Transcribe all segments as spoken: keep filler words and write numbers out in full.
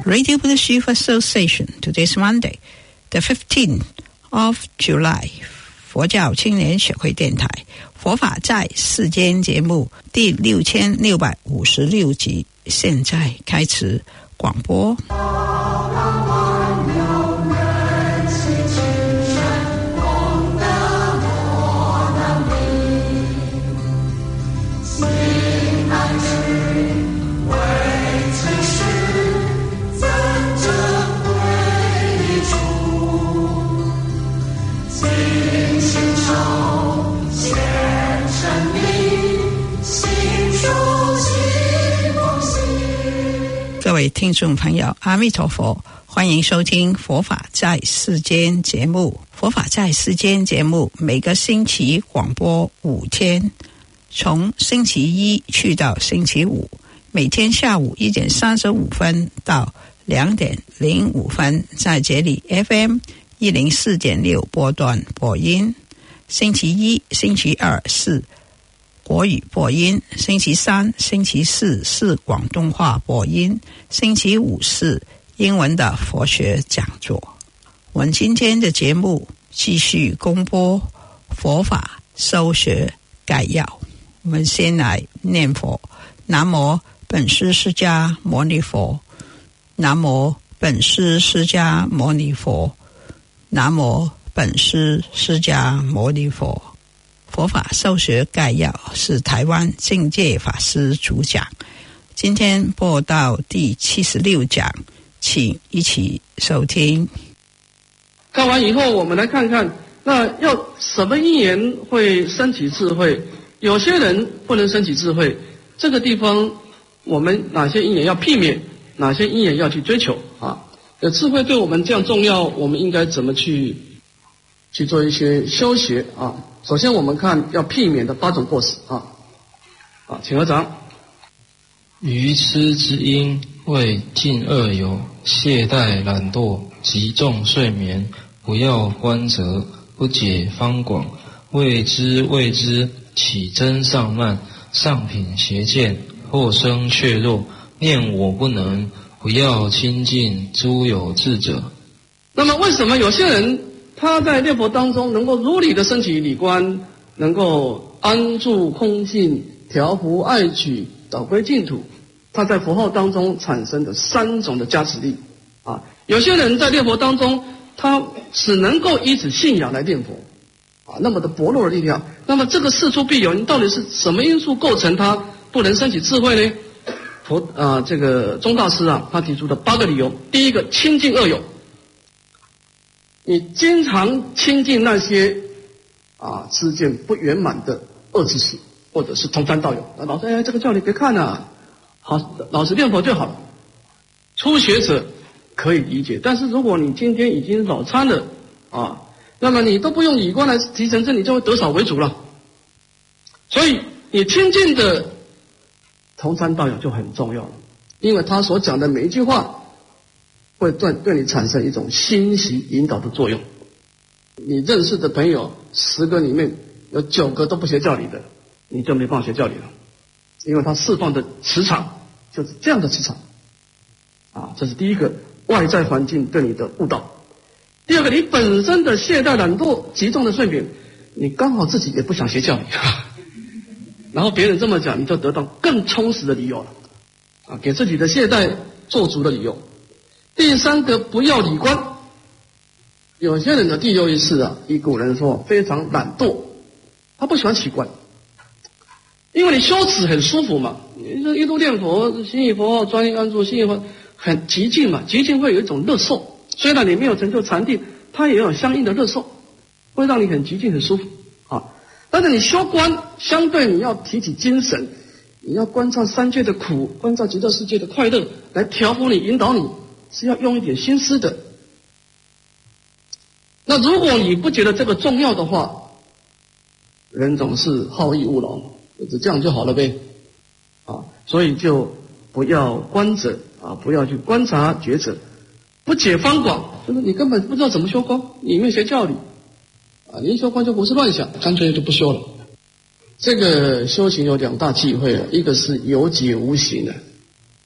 Radio Buddhist Youth Association. Today's Monday, the fifteenth of July. 佛教青年协会电台佛法在世间节目第六千六百五十六集，现在开始广播。各位听众朋友，阿弥陀佛，欢迎收听佛法在世间节目。佛法在世间节目每个星期广播五天，从星期一去到星期五，每天下午一点三十五分到两点零五分，在这里 F M 一零四点六波段播音。星期一、星期二是国语播音，星期三、星期四是广东话播音，星期五是英文的佛学讲座。我们今天的节目继续公播佛法修学概要。我们先来念佛：南无本师释迦牟尼佛，南无本师释迦牟尼佛，南无本师释迦牟尼佛。佛法修学概要是台湾净戒法师主讲，今天播到第七十六讲，请一起收听。 看完以后，我们来看看，那要什么因缘会升起智慧？有些人不能升起智慧，这个地方我们哪些因缘要避免，哪些因缘要去追求啊？智慧对我们这样重要，我们应该怎么去去做一些修学啊？首先我们看要避免的八种过失啊，啊，请合掌。 愚痴之因，为尽恶有，懈怠懒惰，极重睡眠，不要观则，不解方广，未知未知，起增上慢，上品邪见，或生怯弱，念我不能，不要亲近诸有智者。 那么为什么有些人他在念佛当中能够如理的升起理观，能够安住空性，调伏爱取，导归净土？他在佛号当中产生的三种的加持力啊。有些人在念佛当中，他只能够依止信仰来念佛啊，那么的薄弱的力量。那么这个事出必有因，到底是什么因素构成他不能升起智慧呢？佛啊，这个宗大师啊，他提出的八个理由。第一个，亲近恶友。你经常亲近那些啊知见不圆满的恶知识，或者是同参道友。老师，哎，这个叫你别看啊，好，老实念佛就好了。初学者可以理解，但是如果你今天已经老参了啊，那么你都不用理观来提成正，你就会得少为主了。所以你亲近的同参道友就很重要了，因为他所讲的每一句话会对对你产生一种欣喜引导的作用。你认识的朋友十个里面有九个都不学教理的，你就没办法学教理了，因为他释放的磁场就是这样的磁场啊。这是第一个，外在环境对你的误导。第二个，你本身的懈怠懒惰，极重的睡眠，你刚好自己也不想学教理然后别人这么讲，你就得到更充实的理由了啊，给自己的懈怠做足的理由。第三个，不要理观。有些人的第六意识啊，以古人说非常懒惰，他不喜欢起观，因为你修持很舒服嘛，你这一路念佛，心意佛号，专一安住，心意佛很极静嘛，极静会有一种乐受，虽然你没有成就禅定，它也有相应的乐受，会让你很极静很舒服啊。但是你修观，相对你要提起精神，你要观照三界的苦，观照极乐世界的快乐，来调伏你，引导你，是要用一点心思的。那如果你不觉得这个重要的话，人总是好逸恶劳，就这样就好了呗啊，所以就不要观者啊，不要去观察觉者，不解方广，就是你根本不知道怎么修观，你没有学教理啊，你一修观就胡思乱想，干脆就不修了。这个修行有两大忌讳啊，一个是有解无行的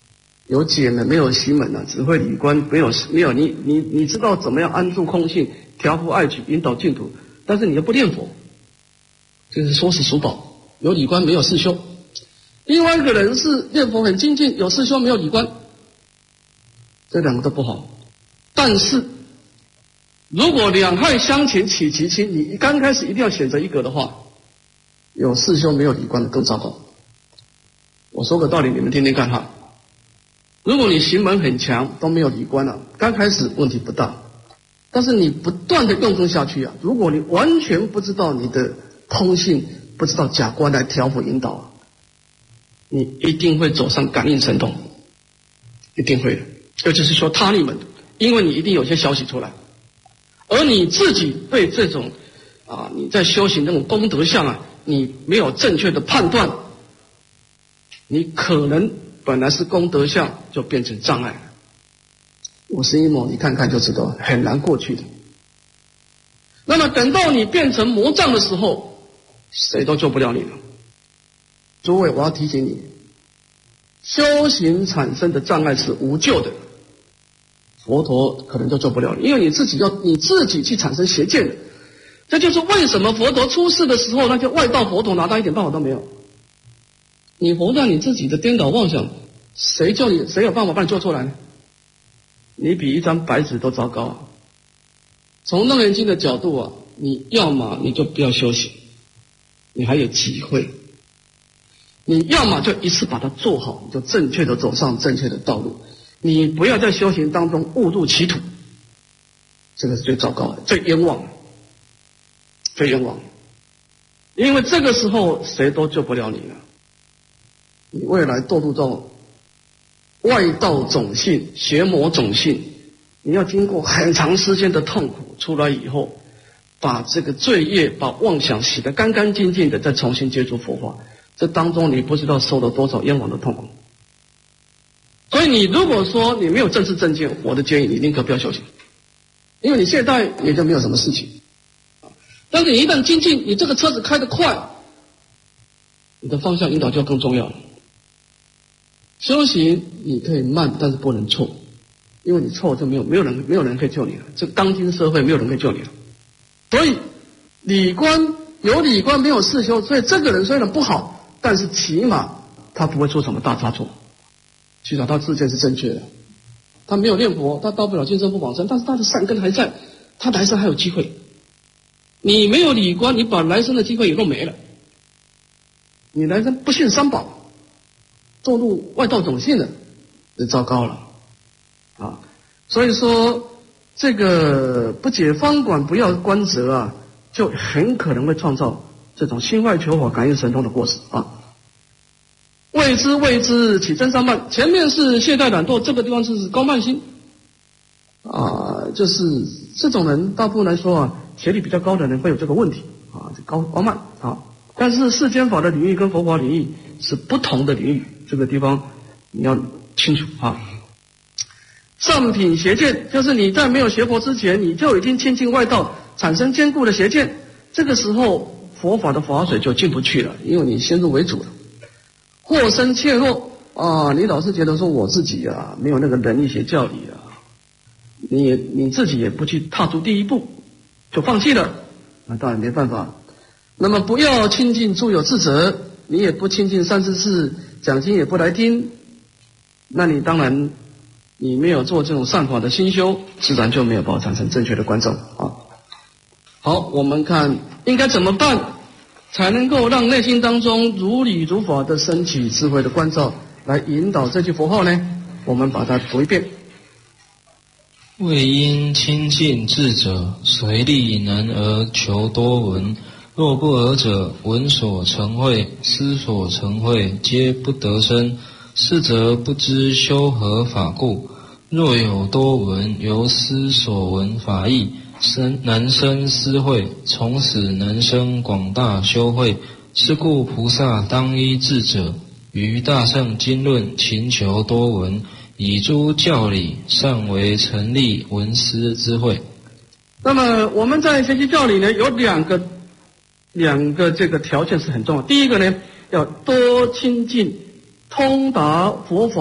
有解门没有习门啊，只会理观没有没有你你你知道怎么样安住空性，调伏爱取，引导净土，但是你又不念佛，这是说死属宝，有理观没有事修。另外一个人是念佛很精进，有事修没有理观，这两个都不好。但是如果两害相权取其轻，你刚开始一定要选择一个的话，有事修没有理观的更糟糕。我说个道理，你们听听看哈。如果你行门很强，都没有理观了，刚开始问题不大，但是你不断的用功下去啊，如果你完全不知道你的空性，不知道假观来调伏引导啊，你一定会走上感应神通，一定会的。尤其是说他力门，因为你一定有些消息出来，而你自己对这种啊你在修行那种功德相啊，你没有正确的判断，你可能本来是功德相，就变成障碍了。五十一魔，你看看就知道，很难过去的。那么等到你变成魔障的时候，谁都救不了你了。诸位，我要提醒你，修行产生的障碍是无救的，佛陀可能就救不了你，因为你自己要你自己去产生邪见的。这就是为什么佛陀出世的时候，那些外道佛陀拿他一点办法都没有。你活在你自己的颠倒妄想，谁救你？谁有办法把你救出来呢？你比一张白纸都糟糕啊！从楞严经的角度啊，你要么你就不要修行，你还有机会；你要么就一次把它做好，你就正确的走上正确的道路。你不要在修行当中误入歧途，这个是最糟糕的、最冤枉的、最冤枉的。因为这个时候谁都救不了你了。你未来堕入到外道种性、邪魔种性，你要经过很长时间的痛苦，出来以后，把这个罪业、把妄想洗得干干净净的，再重新接触佛法，这当中你不知道受了多少冤枉的痛苦。所以你如果说你没有正式正见，我的建议你宁可不要修行，因为你懈怠也就没有什么事情。但是你一旦精进，你这个车子开得快，你的方向引导就更重要了。修行你可以慢，但是不能错，因为你错就没有没有人没有人可以救你了。这当今社会没有人可以救你了。所以理观有理观没有事修，所以这个人虽然不好，但是起码他不会出什么大差错，至少他自见是正确的。他没有念佛，他到不了今生不往生，但是他的善根还在，他来生还有机会。你没有理观，你把来生的机会也都没了。你来生不信三宝，堕入外道种性的，就糟糕了啊！所以说，这个不解方管，不要观则啊，就很可能会创造这种心外求法、感应神通的过失啊。未知未知，起真三慢。前面是懈怠懒惰，这个地方是高慢心啊，就是这种人，大部分来说啊，学历比较高的人会有这个问题啊，高高慢啊。但是世间法的领域跟佛法领域是不同的领域，这个地方你要清楚啊。上品邪见，就是你在没有学佛之前，你就已经亲近外道，产生坚固的邪见，这个时候佛法的法水就进不去了，因为你先入为主了。或生怯弱啊，你老是觉得说我自己啊没有那个能力学教理啊，你也你自己也不去踏出第一步，就放弃了，那当然没办法。那么不要亲近诸有智者，你也不亲近善知识，讲经也不来听，那你当然你没有做这种善法的心修，自然就没有办法产生正确的观众啊。好，我们看应该怎么办，才能够让内心当中如理如法的升起智慧的关照，来引导这句佛号呢？我们把它读一遍。 为因亲近智者，随力能而求多闻。若不尔者，闻所成慧，思所成慧，皆不得生。是则不知修何法故。若有多闻，由思所闻法义，生能生思慧，从此能生广大修慧。是故菩萨当依智者，于大乘经论勤求多闻，以诸教理，善为成立闻思之慧。 那么我们在学习教理呢，有两个两个这个条件是很重要。第一个呢，要多亲近通达佛法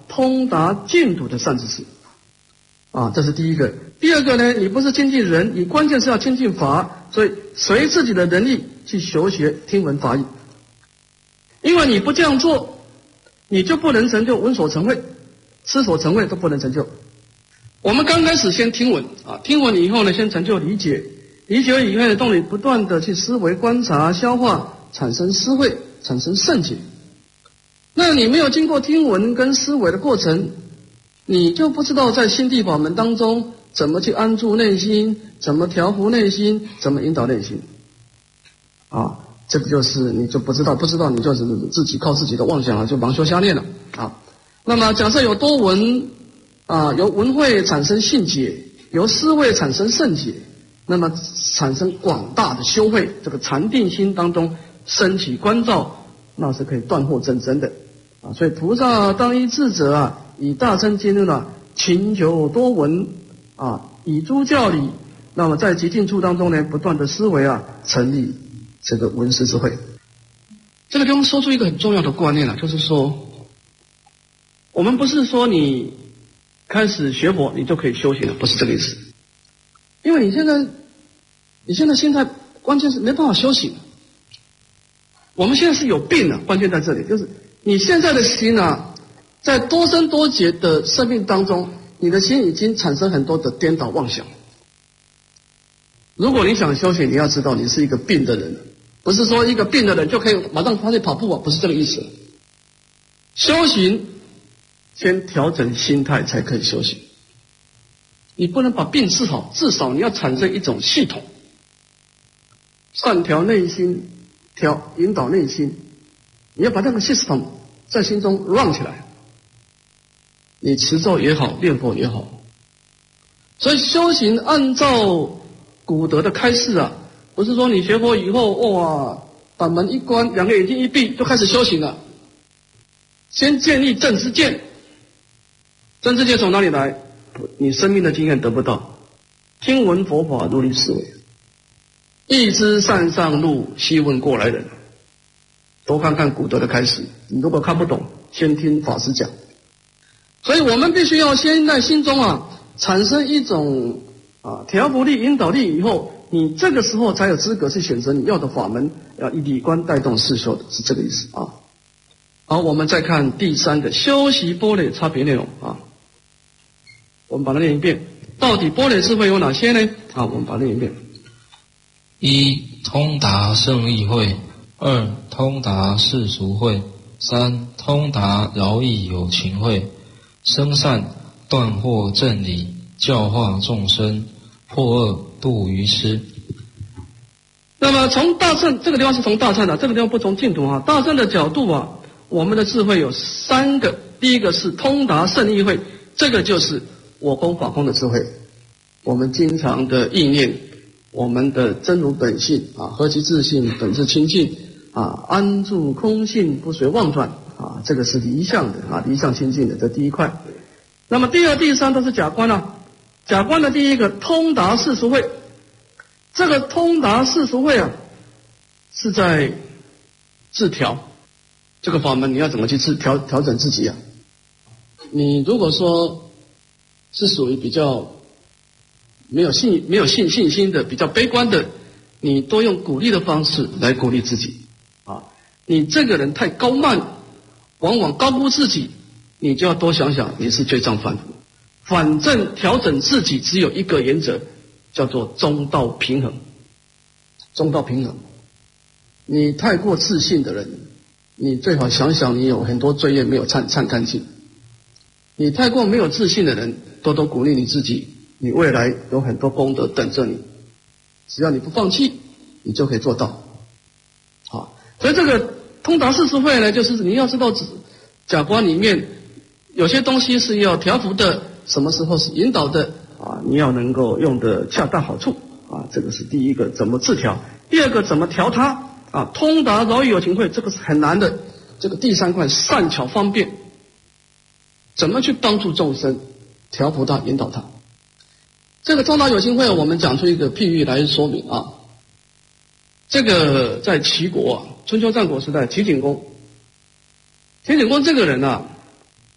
通达净土的善知识。啊，这是第一个。第二个呢，你不是亲近人，你关键是要亲近法，所以随自己的能力去修学听闻法义。因为你不这样做，你就不能成就闻所成慧，思所成慧都不能成就。我们刚开始先听闻啊，听闻以后呢，先成就理解，理解以后呢，动力不断的去思维、观察、消化，产生思慧，产生圣解。那你没有经过听闻跟思维的过程，你就不知道在心地法门当中怎么去安住内心，怎么调伏内心，怎么引导内心。啊，这个就是你就不知道，不知道你就是自己靠自己的妄想啊，就盲修瞎念了啊。那么假设有多闻啊，由闻慧产生信解，由思慧产生圣解，那么产生广大的修慧，这个禅定心当中升起观照，那是可以断惑真真的啊。所以菩萨当依智者啊，以大乘经论啊，勤求多闻啊，以诸教理，那么在极静处当中呢，不断的思维啊，成立这个闻思智慧。这个地方说出一个很重要的观念啊，就是说，我们不是说你开始学佛你就可以修行了，不是这个意思。因为你现在，你现在心态关键是没办法修行。我们现在是有病的，关键在这里，就是你现在的心啊，在多生多劫的生命当中，你的心已经产生很多的颠倒妄想。如果你想修行，你要知道你是一个病的人，不是说一个病的人就可以马上发去跑步啊，不是这个意思。修行先调整心态才可以修行。你不能把病治好，至少你要产生一种系统，善调内心，调引导内心，你要把那个 system 在心中 run 起来。你持咒也好，念佛也好，所以修行按照古德的开示啊，不是说你学佛以后哇，把门一关，两个眼睛一闭就开始修行了。先建立正知见，正知见从哪里来？你生命的经验得不到，听闻佛法如理思维，一知善上路，悉问过来人。多看看古德的开示，你如果看不懂，先听法师讲。所以我们必须要先在心中啊产生一种啊调伏力、引导力，以后你这个时候才有资格去选择你要的法门，要以理观带动世修的，是这个意思啊。好，我们再看第三个修习般若差别内容啊。我们把它念一遍，到底般若智慧有哪些呢？好，我们把它念一遍。 一、通达圣义慧；二、通达世俗慧；三、通达饶益有情慧。生善断惑正理，教化众生，破恶度愚痴。 那么从大乘这个地方是从大乘的，这个地方不从净土啊。大乘的角度啊，我们的智慧有三个，第一个是通达圣义慧，这个就是我空法空的智慧。我们经常的意念，我们的真如本性啊，何其自性，本自清净啊，安住空性，不随妄转啊，这个是离相的啊，离相清净的，这第一块。那么第二、第三都是假观啊。假观的第一个通达世俗慧，这个通达世俗慧啊，是在自调。这个法门你要怎么去自调调整自己啊？你如果说是属于比较没有信没有信信心的，比较悲观的，你多用鼓励的方式来鼓励自己啊。你这个人太高慢，往往高估自己，你就要多想想你是罪障反复。反正调整自己只有一个原则，叫做中道平衡。中道平衡，你太过自信的人，你最好想想你有很多罪业没有忏忏干净。你太过没有自信的人，多多鼓励你自己，你未来有很多功德等着你，只要你不放弃，你就可以做到。好，所以这个通达世俗慧呢，就是你要知道假观里面有些东西是要调伏的，什么时候是引导的啊？你要能够用的恰到好处啊，这个是第一个怎么自调。第二个怎么调它啊？通达饶益有情慧，这个是很难的。这个第三块善巧方便，怎么去帮助众生，调伏他，引导他。这个通达有情慧，我们讲出一个譬喻来说明啊。这个在齐国啊，春秋战国时代，齐景公，齐景公这个人啊，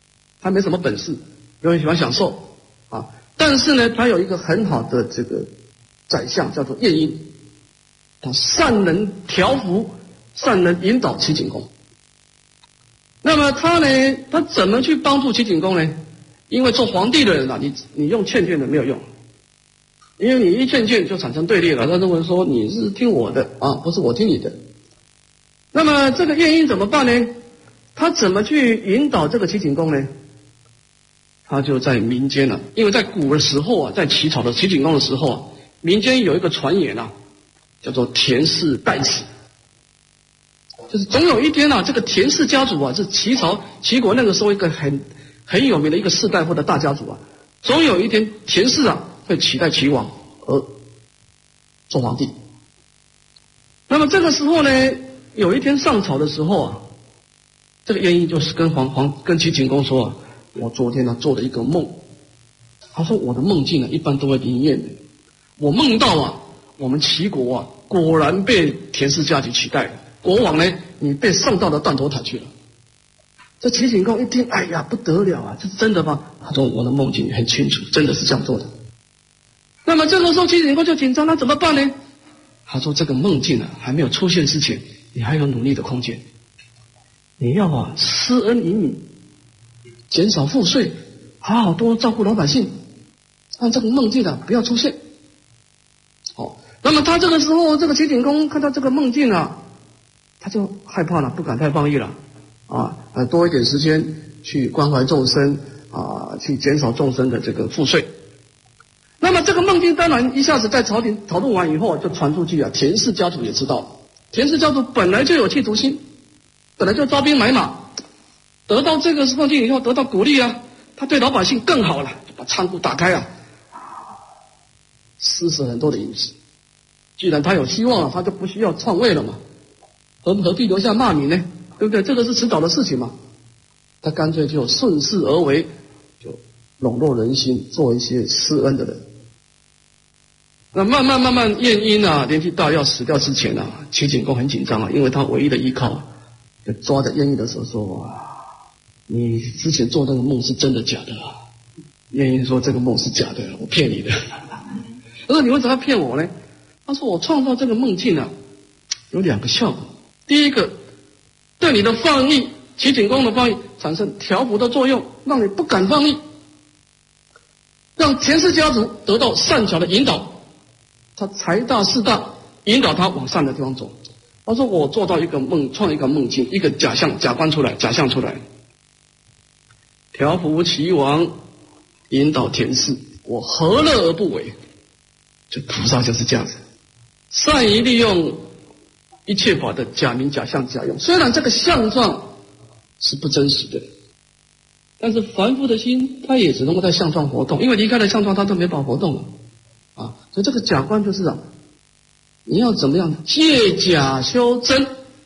他没什么本事，又很喜欢享受啊。但是呢，他有一个很好的这个宰相，叫做晏婴，他善能调伏，善能引导齐景公。那么他呢，他怎么去帮助齐景公呢？因为做皇帝的人啊，你你用劝谏的没有用，因为你一劝谏就产生对立了。他认为说你是听我的啊，不是我听你的。那么这个晏婴怎么办呢？他怎么去引导这个齐景公呢？他就在民间了、啊，因为在古的时候啊，在齐朝的齐景公的时候啊，民间有一个传言啊，叫做田氏代死，就是总有一天啊，这个田氏家族啊，是齐朝齐国那个时候一个很很有名的一个士大夫的大家族啊，总有一天田氏啊会取代齐王而做皇帝。那么这个时候呢，有一天上朝的时候啊，这个晏婴就是跟皇皇跟齐景公说啊，我昨天呢、啊、做了一个梦，他说我的梦境呢一般都会灵验的，我梦到啊，我们齐国啊果然被田氏家族取代了，国王呢你被送到了断头台去了。这齐景公一听，哎呀不得了啊，这是真的吗？他说我的梦境很清楚，真的是这样做的。那么这个时候齐景公就紧张，那怎么办呢？他说这个梦境啊还没有出现之前，你还有努力的空间，你要啊施恩于民，减少赋税，好好多照顾老百姓，让这个梦境啊不要出现。好，那么他这个时候，这个齐景公看到这个梦境啊，他就害怕了，不敢太放逸了啊，呃，多一点时间去关怀众生啊，去减少众生的这个赋税。那么这个梦境当然一下子在朝廷讨论完以后就传出去啊，田氏家族也知道了。田氏家族本来就有企图心，本来就招兵买马，得到这个梦境以后得到鼓励啊，他对老百姓更好了，就把仓库打开啊，施舍很多的银子。既然他有希望了，他就不需要篡位了嘛，何何必留下骂名呢？对不对？这个是迟早的事情嘛。他干脆就顺势而为，就笼络人心，做一些施恩的人。那慢慢慢慢，晏婴啊年纪大要死掉之前啊，齐景公很紧张啊，因为他唯一的依靠啊，就抓着晏婴的手说：“哇，你之前做那个梦是真的假的啊？”晏婴说：“这个梦是假的，我骗你的。”他说：“你为什么要骗我呢？”他说：“我创造这个梦境啊，有两个效果。第一个，对你的放逸，齐景公的放逸产生调伏的作用，让你不敢放逸，让田氏家族得到善巧的引导。”他财大势大，引导他往善的地方走。他说：“我做到一个梦，创一个梦境，一个假象、假观出来，假象出来，调伏齐王，引导田氏，我何乐而不为？”这菩萨就是这样子，善于利用一切法的假名、假象、假用。虽然这个相状是不真实的，但是凡夫的心，他也只能够在相状活动，因为离开了相状，他都没法活动了。啊，所以这个假观就是啊，你要怎么样借假修真？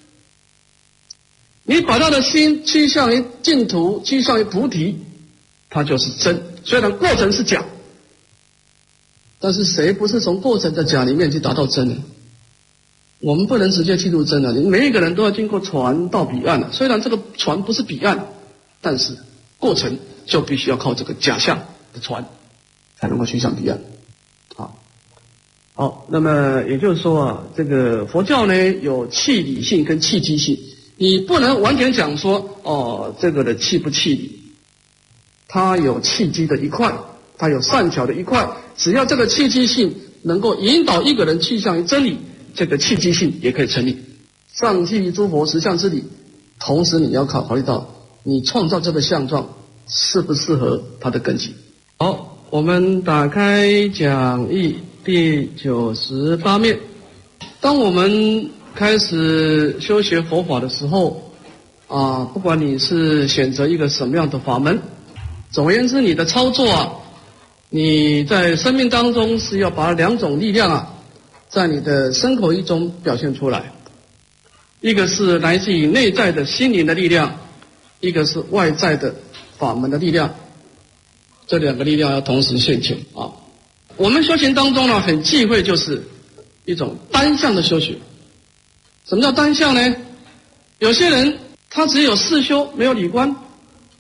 你把他的心趋向于净土，趋向于菩提，它就是真。虽然过程是假，但是谁不是从过程的假里面去达到真呢？我们不能直接进入真的，你每一个人都要经过船到彼岸了。虽然这个船不是彼岸，但是过程就必须要靠这个假象的船，才能够趋向彼岸。好，好，那么也就是说啊，这个佛教呢有气理性跟气机性，你不能完全讲说哦，这个的气不气理，它有气机的一块，它有善巧的一块，只要这个气机性能够引导一个人趋向于真理，这个气机性也可以成立。上契诸佛实相之理，同时你要考考虑到你创造这个相状适不适合它的根基。好。我们打开讲义第九十八面。当我们开始修学佛法的时候啊，不管你是选择一个什么样的法门，总而言之，你的操作啊，你在生命当中是要把两种力量啊，在你的身口意中表现出来。一个是来自于内在的心灵的力量，一个是外在的法门的力量。这两个力量要同时现前啊！我们修行当中呢，很忌讳就是一种单向的修学。什么叫单向呢？有些人他只有事修，没有理观，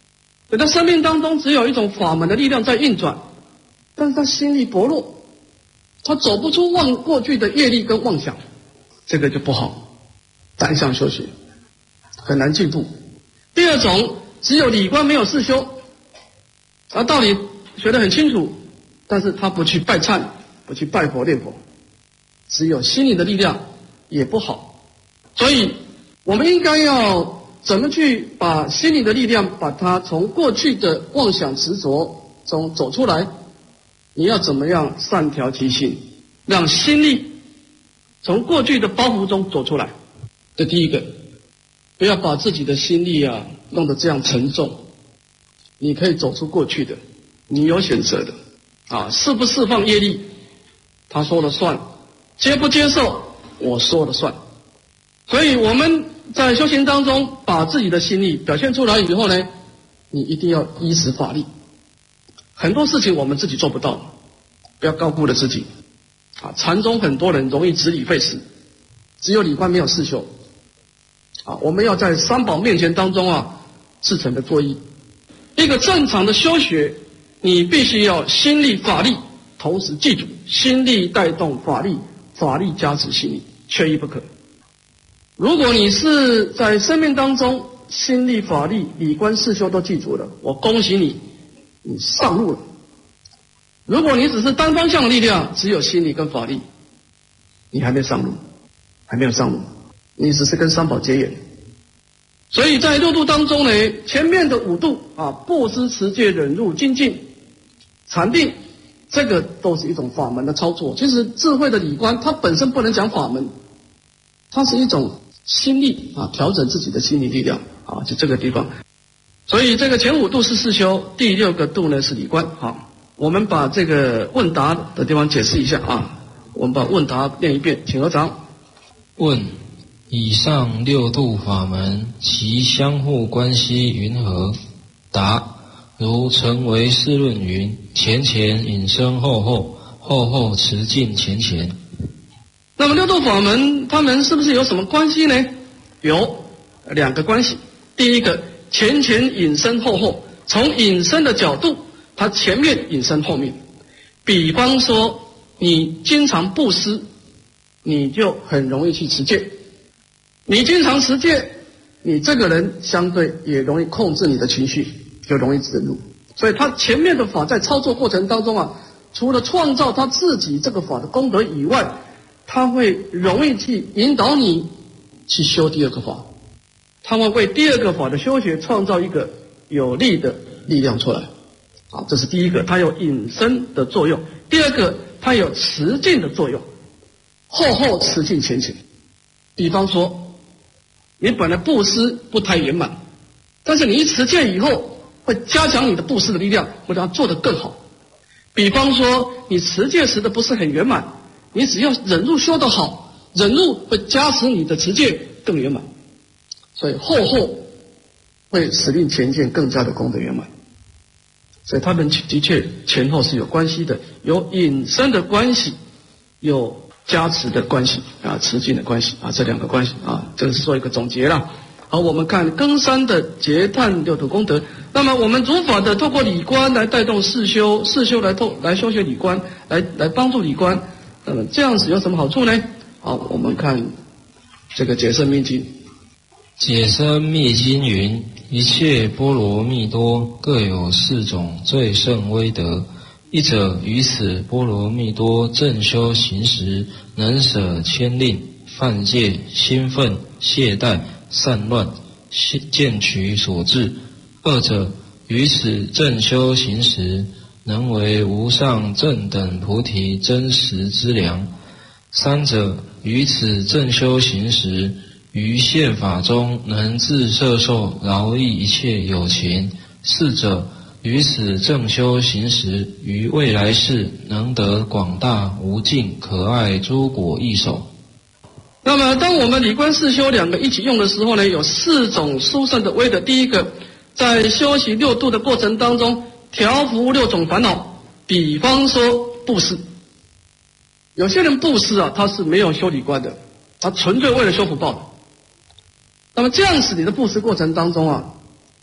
所以他生命当中只有一种法门的力量在运转，但是他心力薄弱，他走不出妄过去的业力跟妄想，这个就不好，单向修学很难进步。第二种，只有理观没有事修，啊，道理学得很清楚，但是他不去拜忏，不去拜佛念佛，只有心灵的力量也不好。所以我们应该要怎么去把心灵的力量，把它从过去的妄想执着中走出来？你要怎么样善调其心，让心力从过去的包袱中走出来？这第一个，不要把自己的心力啊弄得这样沉重。你可以走出过去的，你有选择的啊，释不释放业力，他说了算；接不接受，我说了算。所以我们在修行当中，把自己的心力表现出来以后呢，你一定要依止法力。很多事情我们自己做不到，不要高估了自己。啊，禅宗很多人容易执理废事，只有理观没有事修。啊，我们要在三宝面前当中啊，至诚的作揖。一个正常的修学，你必须要心力法力同时记住，心力带动法力，法力加持心力，缺一不可。如果你是在生命当中心力法力理观事修都记住了，我恭喜你，你上路了。如果你只是单方向的力量，只有心力跟法力，你还没上路，还没有上路，你只是跟三宝结缘。所以在六度当中呢，前面的五度啊，布施、持戒、忍辱、精进、禅定，这个都是一种法门的操作。其实智慧的理观，它本身不能讲法门，它是一种心力啊，调整自己的心理力量啊，就这个地方。所以这个前五度是事修，第六个度呢是理观。好，我们把这个问答的地方解释一下啊，我们把问答念一遍，请合掌。 问：以上六度法门，其相互关系云何？答：如成为世论云：前前引生后后，后后持进前前。 那么六度法门，它们是不是有什么关系呢？有两个关系。第一个，前前引生后后，从引生的角度，它前面引生后面。比方说，你经常布施，你就很容易去持戒。你经常持戒，你这个人相对也容易控制你的情绪，就容易忍辱。所以他前面的法在操作过程当中啊，除了创造他自己这个法的功德以外，他会容易去引导你去修第二个法，他会为第二个法的修学创造一个有利的力量出来。啊，这是第一个，它有引生的作用；第二个，它有持进的作用，后后持进前前。比方说，你本来布施不太圆满，但是你一持戒以后，会加强你的布施的力量，会让它做得更好。比方说，你持戒时的不是很圆满，你只要忍辱修得好，忍辱会加持你的持戒更圆满，所以后后会使令前见更加的功德圆满。所以他们的确前后是有关系的，有引生的关系，有加持的关系啊，持进的关系啊，这两个关系啊，这个是做一个总结了。好，我们看庚三的结叹六度功德。那么我们如法的透过理观来带动事修，事修来透来修学理观，来来帮助理观。那么这样子有什么好处呢？好，我们看这个解深密经。 解深密经云：一切波罗蜜多各有四种最胜威德。一者于此波罗蜜多正修行时，能舍牵令、犯戒、兴奋、懈怠、散乱、见取所致；二者于此正修行时，能为无上正等菩提真实之粮；三者于此正修行时，于现法中能自摄受饶益一切有情；四者于此正修行时，于未来世能得广大无尽可爱诸果益手。 那么当我们理观事修两个一起用的时候呢，有四种殊胜的威德。第一个，在修习六度的过程当中，调伏六种烦恼。比方说布施，有些人布施啊，他是没有修理观的，他纯粹为了修福报的。那么这样子你的布施过程当中啊，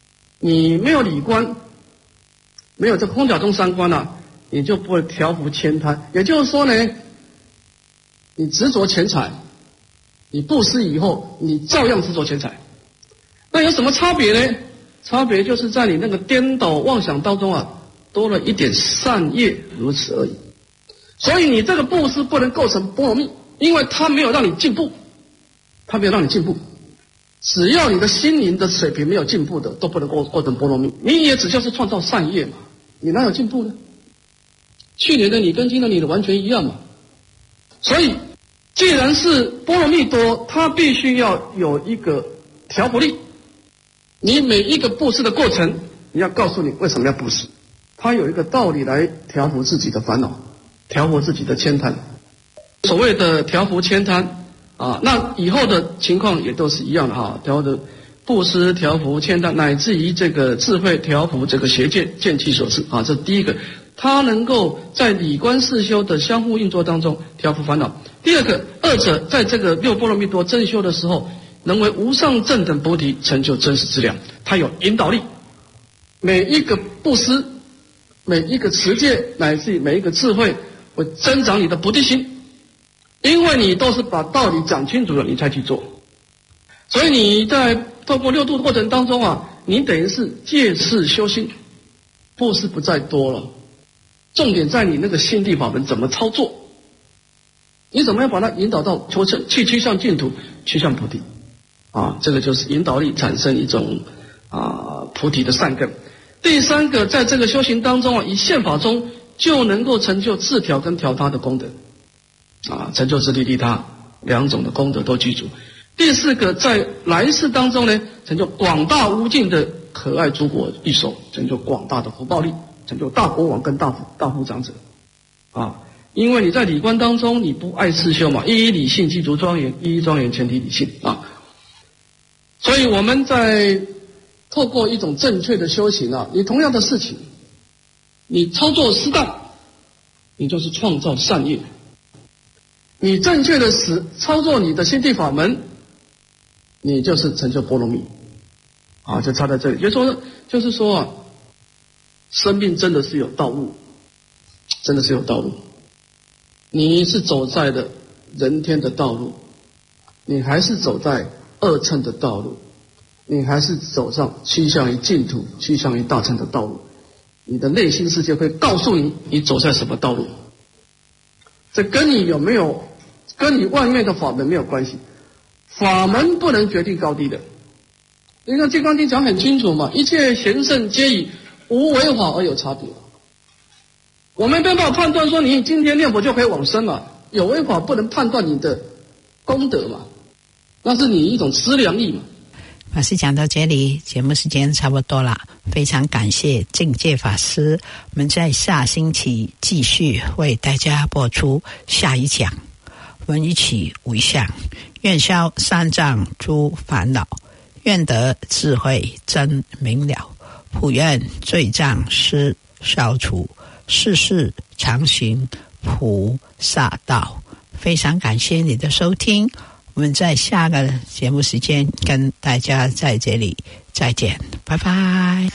你没有理观，没有这空假中三观啊，你就不会调伏悭贪。也就是说呢，你执着钱财，你布施以后，你照样执着钱财。那有什么差别呢？差别就是在你那个颠倒妄想当中啊，多了一点善业，如此而已。所以你这个布施不能构成波罗蜜，因为它没有让你进步，它没有让你进步。只要你的心灵的水平没有进步的，都不能构构成波罗蜜。你也只就是创造善业嘛，你哪有进步呢？去年的你跟今年的你的完全一样嘛。所以，既然是波罗蜜多，它必须要有一个调伏力。你每一个布施的过程，你要告诉你为什么要布施，它有一个道理来调伏自己的烦恼，调伏自己的悭贪。所谓的调伏悭贪。啊，那以后的情况也都是一样的哈，调的布施、调伏悭贪，乃至于这个智慧调伏这个邪见，见其所是啊，这是第一个，它能够在理观事修的相互运作当中调伏烦恼。第二个，二者在这个六波罗蜜多真修的时候，能为无上正等菩提成就真实之量，它有引导力。每一个布施，每一个持戒，乃至于每一个智慧，会增长你的菩提心。因为你都是把道理讲清楚了，你才去做，所以你在透过六度的过程当中啊，你等于是借势修心，布施不再多了，重点在你那个心地法门怎么操作，你怎么样把它引导到求成去趋向净土，趋向菩提啊，这个就是引导力产生一种啊菩提的善根。第三个，在这个修行当中啊，以宪法中就能够成就自调跟调他的功德。啊，成就自利利他两种的功德都具足。第四个，在来世当中呢，成就广大无尽的可爱诸国益寿，成就广大的福报力，成就大国王跟大夫大夫长者。啊，因为你在理观当中，你不爱世修嘛，一一理性具足庄严，一一庄严全体理性啊。所以我们在透过一种正确的修行啊，你同样的事情，你操作适当，你就是创造善业。你正确的使操作你的心地法门，你就是成就波罗蜜，啊，就差在这里。就说就是说啊，生命真的是有道路，真的是有道路。你是走在的人天的道路，你还是走在二乘的道路，你还是走上趋向于净土、趋向于大乘的道路。你的内心世界会告诉你，你走在什么道路。这跟你有没有？跟你外面的法门没有关系，法门不能决定高低的。你看《金刚经》讲很清楚嘛，一切贤圣皆以无为法而有差别。我们没办法判断说你今天念佛就可以往生嘛，有为法不能判断你的功德嘛，那是你一种思量力嘛。 法师讲到这里，节目时间差不多了，非常感谢净戒法师，我们在下星期继续为大家播出下一讲。我们一起回向，愿消三障诸烦恼，愿得智慧真明了，普愿罪障失消除，世世常行菩萨道。非常感谢你的收听，我们在下个节目时间跟大家在这里再见，拜拜。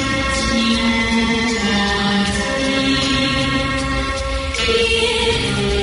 Yeah.